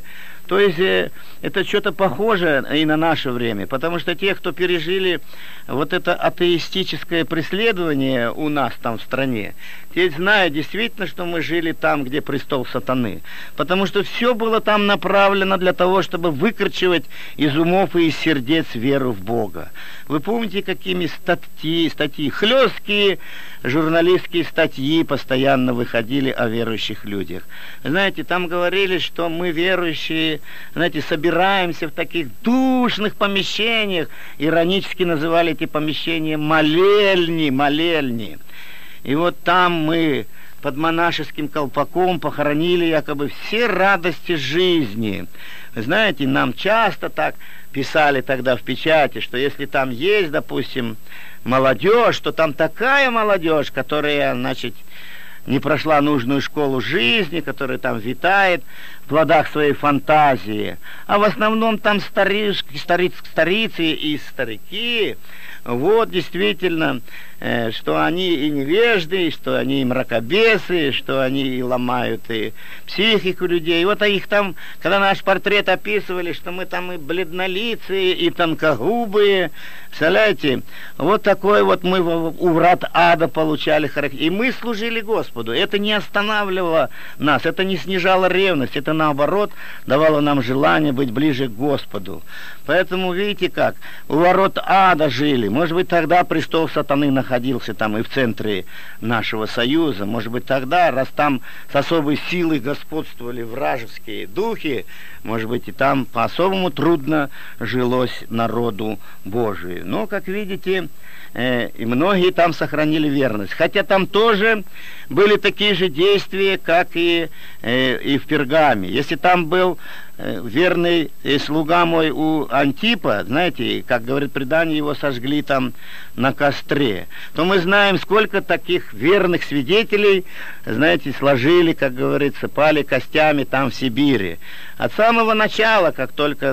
То есть э, это что-то похоже и на наше время, потому что те, кто пережили вот это атеистическое преследование у нас там в стране, те знают действительно, что мы жили там, где престол сатаны, потому что все было там направлено для того, чтобы выкорчевать из умов и из сердец веру в Бога. Вы помните, какими статьи, статьи, хлесткие журналистские статьи постоянно выходили о верующих людях. Знаете, там говорили, что мы, верующие, знаете, собираемся в таких душных помещениях, иронически называли эти помещения молельни, молельни. И вот там мы под монашеским колпаком похоронили якобы все радости жизни. Вы знаете, нам часто так писали тогда в печати, что если там есть, допустим, молодежь, то там такая молодежь, которая, значит, не прошла нужную школу жизни, которая там витает в плодах своей фантазии. А в основном там старички, стариц, старицы и старики. Вот действительно, э, что они и невежды, что они и мракобесы, что они и ломают и психику людей. И вот их там, когда наш портрет описывали, что мы там и бледнолицые, и тонкогубые, представляете, вот такой вот мы у врат ада получали характер. И мы служили Господу. Это не останавливало нас, это не снижало ревность, это наоборот давало нам желание быть ближе к Господу. Поэтому, видите как, у ворот ада жили. Может быть, тогда престол сатаны находился там и в центре нашего союза. Может быть, тогда, раз там с особой силой господствовали вражеские духи, может быть, и там по-особому трудно жилось народу Божию. Но, как видите, э, и многие там сохранили верность. Хотя там тоже были такие же действия, как и, э, и в Пергаме. Если там был э, верный э, слуга мой у Антипа, знаете, как говорит предание, его сожгли там на костре, то мы знаем, сколько таких верных свидетелей, знаете, сложили, как говорится, пали костями там в Сибири. От самого начала, как только,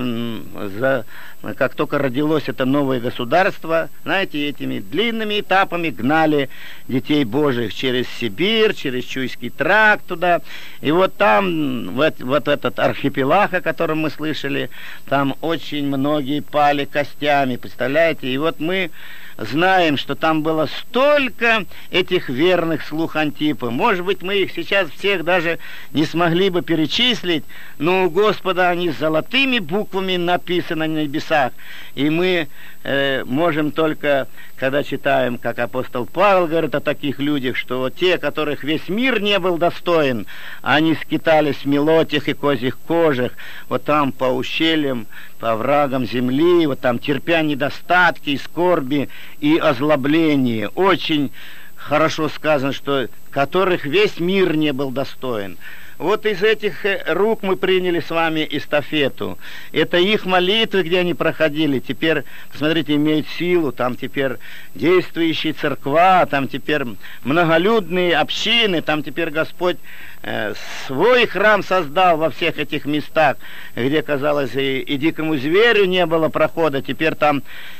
за, как только родилось это новое государство, знаете, этими длинными этапами гнали детей Божьих через Сибирь, через Чуйский тракт туда. И вот там, вот, вот этот архипелаг, о котором мы слышали, там очень многие пали костями, представляете? И вот мы знаем, что там было столько этих верных слуг Антипа. Может быть, мы их сейчас всех даже не смогли бы перечислить, но у Господа они золотыми буквами написаны на небесах. И мы э, можем только, когда читаем, как апостол Павел говорит о таких людях, что вот те, которых весь мир не был достоин, они скитались в мелотях и козьих кожах, вот там по ущельям, по оврагам земли, вот там терпя недостатки и скорби и озлобление. Очень хорошо сказано, что которых весь мир не был достоин. Вот из этих рук мы приняли с вами эстафету. Это их молитвы, где они проходили, теперь, посмотрите, имеют силу. Там теперь действующие церква, там теперь многолюдные общины, там теперь Господь э, свой храм создал во всех этих местах, где, казалось, и, и дикому зверю не было прохода. Теперь там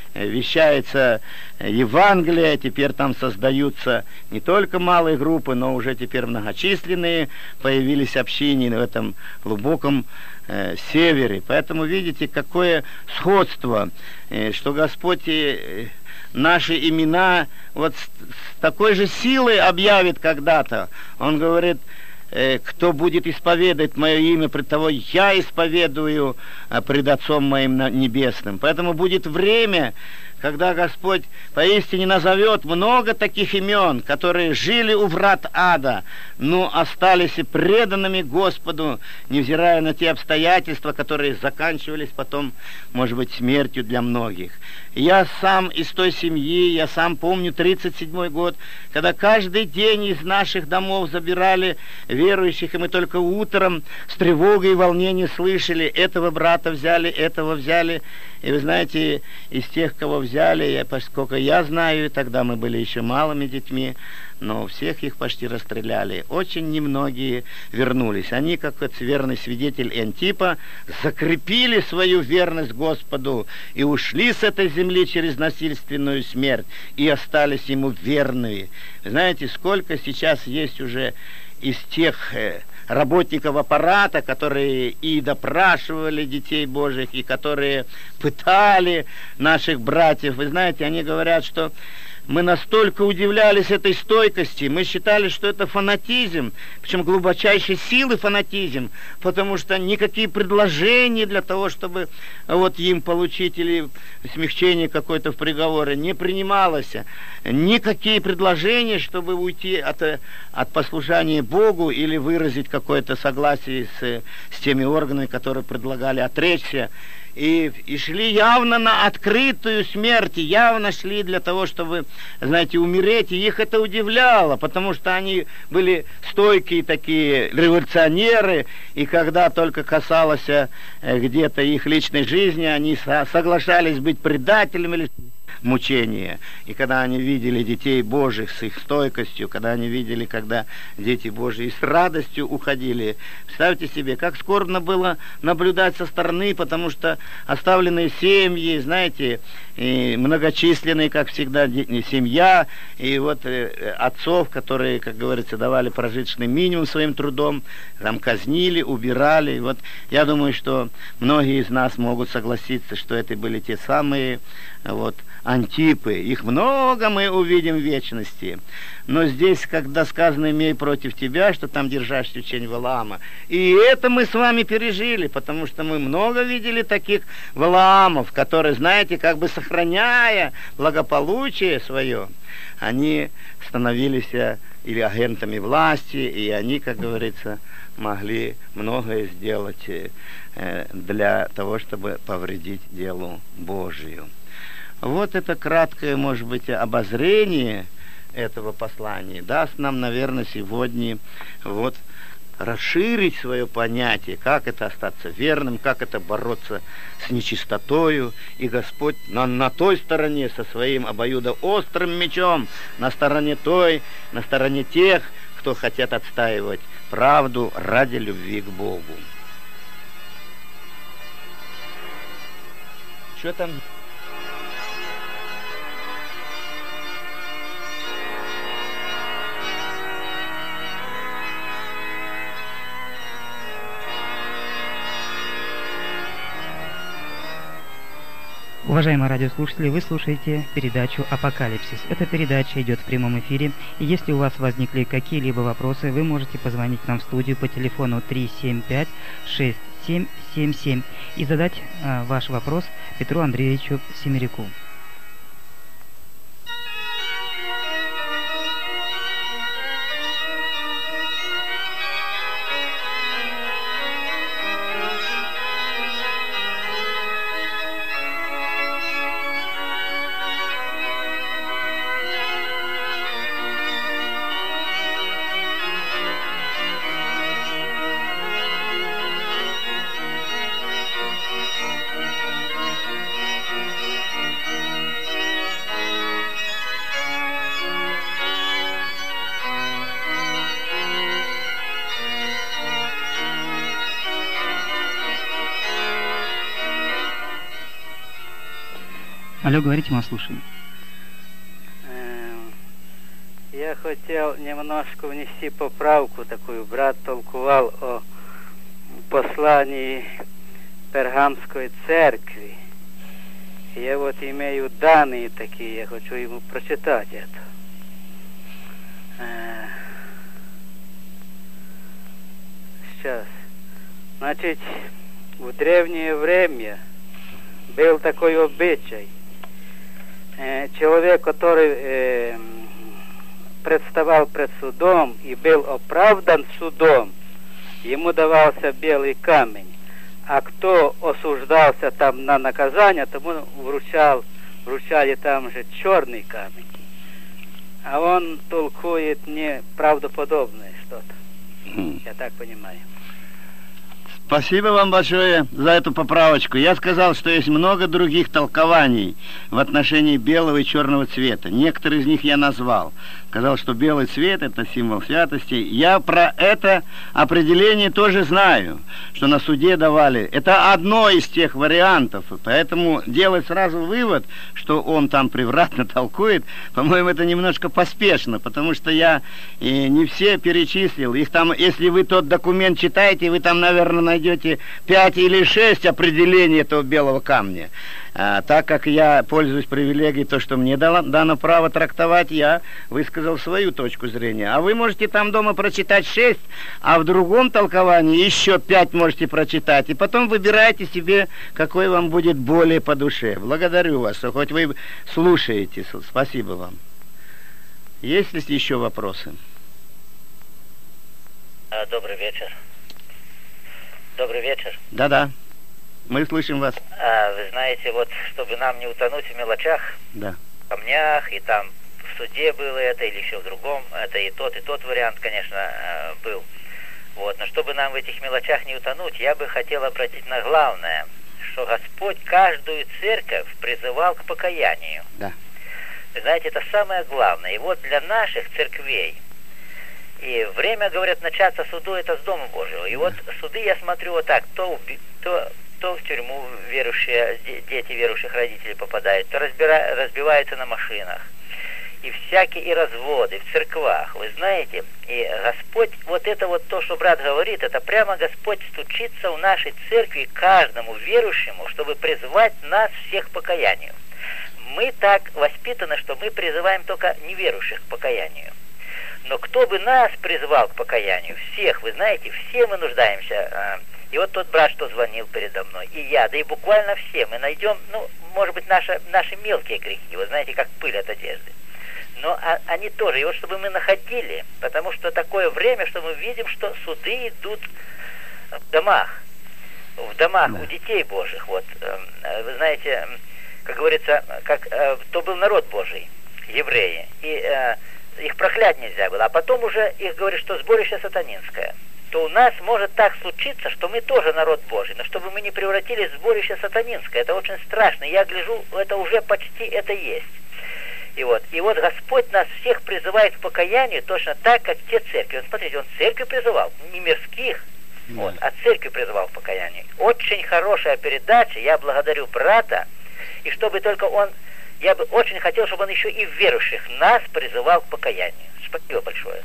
вещается Евангелие, теперь там создаются не только малые группы, но уже теперь многочисленные появились общины в этом глубоком э, севере. Поэтому видите, какое сходство, э, что Господь э, наши имена вот с, с такой же силой объявит когда-то. Он говорит: кто будет исповедовать мое имя, пред того я исповедую пред Отцом моим небесным. Поэтому будет время, когда Господь поистине назовет много таких имен, которые жили у врат ада, но остались и преданными Господу, невзирая на те обстоятельства, которые заканчивались потом, может быть, смертью для многих. Я сам из той семьи, я сам помню тридцать седьмой год, когда каждый день из наших домов забирали верующих, и мы только утром с тревогой и волнением слышали: этого брата взяли, этого взяли. И вы знаете, из тех, кого взяли, я, поскольку я знаю, тогда мы были еще малыми детьми, но всех их почти расстреляли. Очень немногие вернулись. Они, как вот верный свидетель Антипа, закрепили свою верность Господу и ушли с этой земли через насильственную смерть и остались Ему верными. Знаете, сколько сейчас есть уже из тех э, работников аппарата, которые и допрашивали детей Божьих, и которые пытали наших братьев. Вы знаете, они говорят, что мы настолько удивлялись этой стойкости, мы считали, что это фанатизм, причем глубочайшей силы фанатизм, потому что никакие предложения для того, чтобы вот им получить или смягчение какое-то в приговоре, не принималось. Никакие предложения, чтобы уйти от, от послушания Богу или выразить какое-то согласие с, с теми органами, которые предлагали отречься. И, и шли явно на открытую смерть, явно шли для того, чтобы, знаете, умереть, и их это удивляло, потому что они были стойкие такие революционеры, и когда только касалось где-то их личной жизни, они со- соглашались быть предателями или мучения. И когда они видели детей Божьих с их стойкостью, когда они видели, когда дети Божьи с радостью уходили, представьте себе, как скорбно было наблюдать со стороны, потому что оставленные семьи, знаете, и многочисленные, как всегда, семья, и вот э, отцов, которые, как говорится, давали прожиточный минимум своим трудом, там казнили, убирали. И вот я думаю, что многие из нас могут согласиться, что это были те самые вот антипы. Их много мы увидим в вечности. Но здесь, когда сказано «имей против тебя», что там держащий учение Валаама, и это мы с вами пережили, потому что мы много видели таких Валаамов, которые, знаете, как бы сохраняя благополучие свое, они становились или агентами власти, и они, как говорится, могли многое сделать для того, чтобы повредить делу Божию. Вот это краткое, может быть, обозрение этого послания даст нам, наверное, сегодня вот расширить свое понятие, как это остаться верным, как это бороться с нечистотою. И Господь на, на той стороне со своим обоюдоострым мечом, на стороне той, на стороне тех, кто хотят отстаивать правду ради любви к Богу. Что там? Уважаемые радиослушатели, вы слушаете передачу «Апокалипсис». Эта передача идет в прямом эфире, и если у вас возникли какие-либо вопросы, вы можете позвонить нам в студию по телефону три семь пять шесть семь семь семь и задать э, ваш вопрос Петру Андреевичу Семеряку. Алло, говорите, мы вас слушаем. Я хотел немножко внести поправку такую. Брат толковал о послании Пергамской церкви. Я вот имею данные такие, я хочу ему прочитать это. Сейчас. Значит, в древнее время был такой обычай. Человек, который э, представал пред судом и был оправдан судом, ему давался белый камень, а кто осуждался там на наказание, тому вручал, вручали там же черный камень. А он толкует неправдоподобное что-то. Я так понимаю. Спасибо вам большое за эту поправочку. Я сказал, что есть много других толкований в отношении белого и черного цвета. Некоторые из них я назвал. Сказал, что белый цвет – это символ святости. Я про это определение тоже знаю, что на суде давали. Это одно из тех вариантов. Поэтому делать сразу вывод, что он там превратно толкует, по-моему, это немножко поспешно, потому что я и не все перечислил. Их там, если вы тот документ читаете, вы там, наверное, найдете пять или шесть определений этого белого камня. А, так как я пользуюсь привилегией, то, что мне дало, дано право трактовать, я высказал свою точку зрения. А вы можете там дома прочитать шесть, а в другом толковании еще пять можете прочитать. И потом выбирайте себе, какой вам будет более по душе. Благодарю вас, что хоть вы слушаете. Спасибо вам. Есть ли еще вопросы? Добрый вечер. Добрый вечер. Да-да. Мы слышим вас. А, вы знаете, вот, чтобы нам не утонуть в мелочах, да. в камнях, и там в суде было это, или еще в другом, это и тот, и тот вариант, конечно, был. Вот, но чтобы нам в этих мелочах не утонуть, я бы хотел обратить на главное, что Господь каждую церковь призывал к покаянию. Да. Вы знаете, это самое главное. И вот для наших церквей, и время, говорят, начаться суду, это с Дома Божьего. И вот суды, я смотрю вот так, то, то, то в тюрьму верующие, дети верующих родителей попадают, то разбира, разбиваются на машинах. И всякие и разводы в церквах, вы знаете. И Господь, вот это вот то, что брат говорит, это прямо Господь стучится в нашей церкви каждому верующему, чтобы призвать нас всех к покаянию. Мы так воспитаны, что мы призываем только неверующих к покаянию. Но кто бы нас призвал к покаянию? Всех, вы знаете, все мы нуждаемся. И вот тот брат, что звонил передо мной, и я, да и буквально все, мы найдем, ну, может быть, наши, наши мелкие грехи, вы знаете, как пыль от одежды. Но а, они тоже, и вот чтобы мы находили, потому что такое время, что мы видим, что суды идут в домах, в домах да. у детей Божьих. Вот, вы знаете, как говорится, как то был народ Божий, евреи, и их проклять нельзя было, а потом уже их говорят, что сборище сатанинское, то у нас может так случиться, что мы тоже народ Божий, но чтобы мы не превратились в сборище сатанинское, это очень страшно, я гляжу, это уже почти это есть. И вот, и вот Господь нас всех призывает к покаянию точно так, как те церкви. Вот смотрите, Он церкви призывал, не мирских, да. вот, а церкви призывал к покаянию. Очень хорошая передача, я благодарю брата, и чтобы только он... Я бы очень хотел, чтобы он еще и верующих нас призывал к покаянию. Спасибо большое.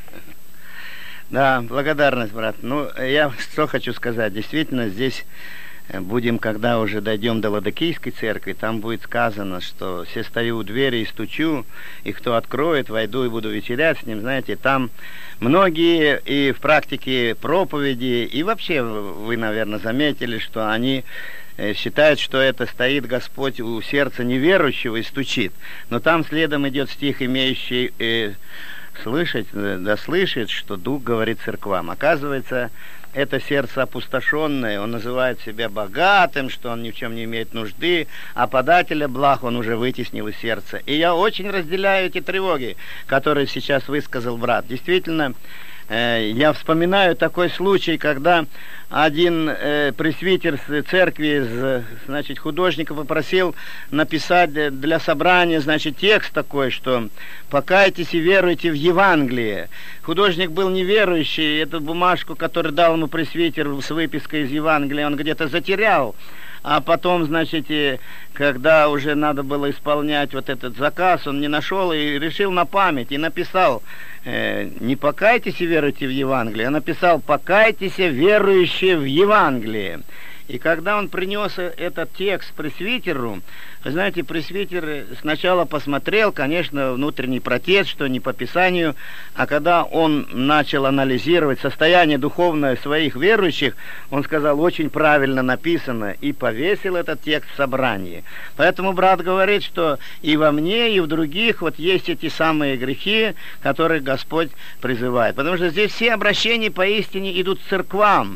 Да, благодарность, брат. Ну, я что хочу сказать. Действительно, здесь будем, когда уже дойдем до Ладокийской церкви, там будет сказано, что «се стою у двери и стучу, и кто откроет, войду и буду вечерять с ним». Знаете, там многие и в практике проповеди, и вообще вы, наверное, заметили, что они... считают, что это стоит Господь у сердца неверующего и стучит. Но там следом идет стих, имеющий э, слышать, да слышит, что Дух говорит церквам. Оказывается, это сердце опустошенное, он называет себя богатым, что он ни в чем не имеет нужды, а подателя благ он уже вытеснил из сердца. И я очень разделяю эти тревоги, которые сейчас высказал брат. Действительно, я вспоминаю такой случай, когда один э, пресвитер с церкви, с, значит, художника попросил написать для собрания, значит, текст такой, что «покайтесь и веруйте в Евангелие». Художник был неверующий, эту бумажку, которую дал ему пресвитер с выпиской из Евангелия, он где-то затерял. А потом, значит, когда уже надо было исполнять вот этот заказ, он не нашел и решил на память, и написал э, «не покайтесь и веруйте в Евангелие», а написал «покайтесь, верующие в Евангелие». И когда он принес этот текст пресвитеру, вы знаете, пресвитер сначала посмотрел, конечно, внутренний протест, что не по Писанию, а когда он начал анализировать состояние духовное своих верующих, он сказал, очень правильно написано, и повесил этот текст в собрании. Поэтому брат говорит, что и во мне, и в других вот есть эти самые грехи, которые Господь призывает. Потому что здесь все обращения поистине идут к церквам.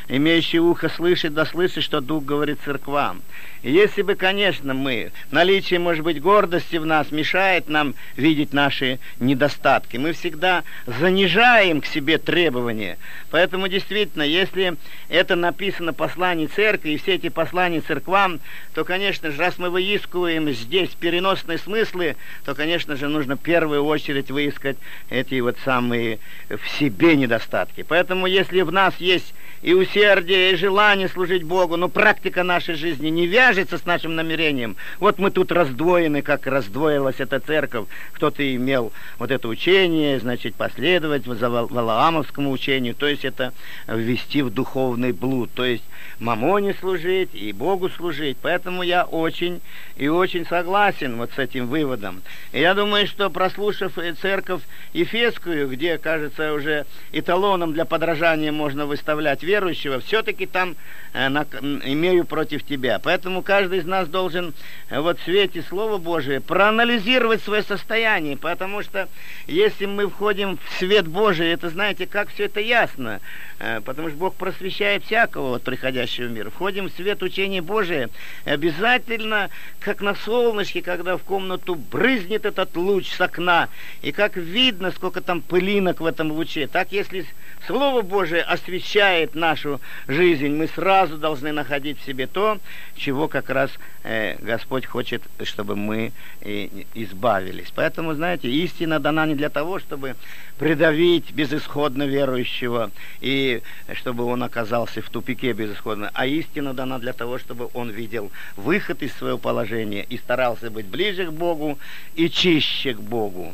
имеющий ухо слышит, да слышит, что Дух говорит церквам. И если бы, конечно, мы, наличие, может быть, гордости в нас мешает нам видеть наши недостатки, мы всегда занижаем к себе требования. Поэтому, действительно, если это написано в послании церкви, и все эти послания церквам, то, конечно же, раз мы выискиваем здесь переносные смыслы, то, конечно же, нужно в первую очередь выискать эти вот самые в себе недостатки. Поэтому, если в нас есть и усердие, и желание служить Богу, но практика нашей жизни не вяжется с нашим намерением. Вот мы тут раздвоены, как раздвоилась эта церковь. Кто-то имел вот это учение, значит, последовать за Валаамовскому учению, то есть это ввести в духовный блуд, то есть мамоне служить и Богу служить. Поэтому я очень и очень согласен вот с этим выводом. И я думаю, что прослушав церковь Ефесскую, где, кажется, уже эталоном для подражания можно выставлять верующего, все-таки там э, на, имею против тебя. Поэтому каждый из нас должен э, вот в свете Слова Божия проанализировать свое состояние, потому что если мы входим в свет Божий, это, знаете, как все это ясно, э, потому что Бог просвещает всякого вот, приходящего в мир. Входим в свет учения Божия, обязательно, как на солнышке, когда в комнату брызнет этот луч с окна, и как видно, сколько там пылинок в этом луче, так если Слово Божие освещает нашу жизнь, мы сразу должны находить в себе то, чего как раз э, Господь хочет, чтобы мы э, избавились. Поэтому, знаете, истина дана не для того, чтобы придавить безысходно верующего, и чтобы он оказался в тупике безысходно, а истина дана для того, чтобы он видел выход из своего положения и старался быть ближе к Богу и чище к Богу.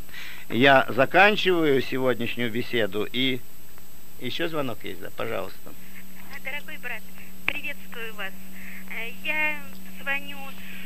Я заканчиваю сегодняшнюю беседу, и еще звонок есть, да, пожалуйста. Дорогой брат, приветствую вас. Я звоню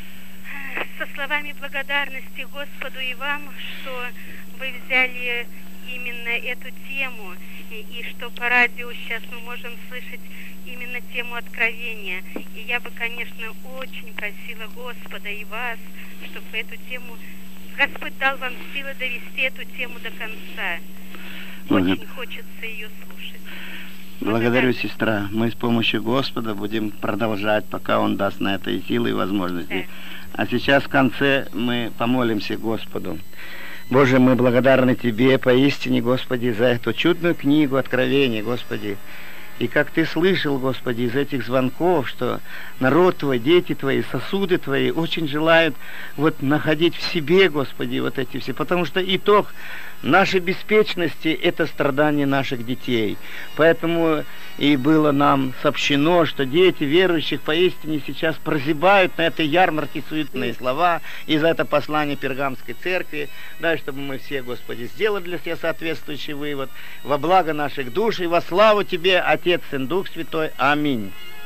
со словами благодарности Господу и вам, что вы взяли именно эту тему, и, и что по радио сейчас мы можем слышать именно тему откровения. И я бы, конечно, очень просила Господа и вас, чтобы эту тему, Господь дал вам силы довести эту тему до конца. Очень хочется ее слушать. Благодарю, сестра. Мы с помощью Господа будем продолжать, пока Он даст на это и силы, и возможности. Да. А сейчас в конце мы помолимся Господу. Боже, мы благодарны Тебе поистине, Господи, за эту чудную книгу Откровения, Господи. И как Ты слышал, Господи, из этих звонков, что народ Твой, дети Твои, сосуды Твои очень желают вот находить в себе, Господи, вот эти все. Потому что итог нашей беспечности – это страдания наших детей. Поэтому и было нам сообщено, что дети верующих поистине сейчас прозябают на этой ярмарке суетные слова, и за это послание Пергамской церкви. Дай, чтобы мы все, Господи, сделали для себя соответствующий вывод во благо наших душ и во славу Тебе, Отец, Сын, Дух Святой. Аминь.